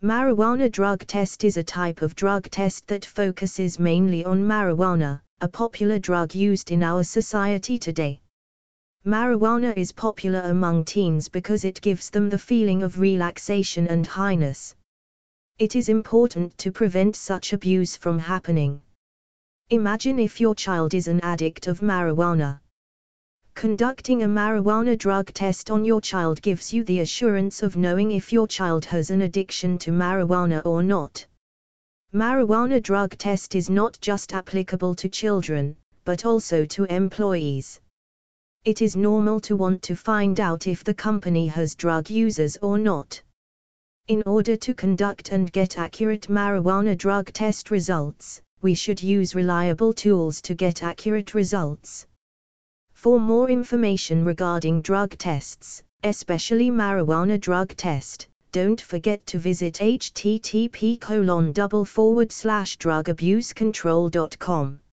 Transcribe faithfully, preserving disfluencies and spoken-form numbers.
Marijuana drug test is a type of drug test that focuses mainly on marijuana, a popular drug used in our society today. Marijuana is popular among teens because it gives them the feeling of relaxation and highness. It is important to prevent such abuse from happening. Imagine if your child is an addict of marijuana. Conducting a marijuana drug test on your child gives you the assurance of knowing if your child has an addiction to marijuana or not. Marijuana drug test is not just applicable to children, but also to employees. It is normal to want to find out if the company has drug users or not. In order to conduct and get accurate marijuana drug test results, we should use reliable tools to get accurate results. For more information regarding drug tests, especially marijuana drug test, don't forget to visit h t t p colon double forward slash drug abuse control dot com.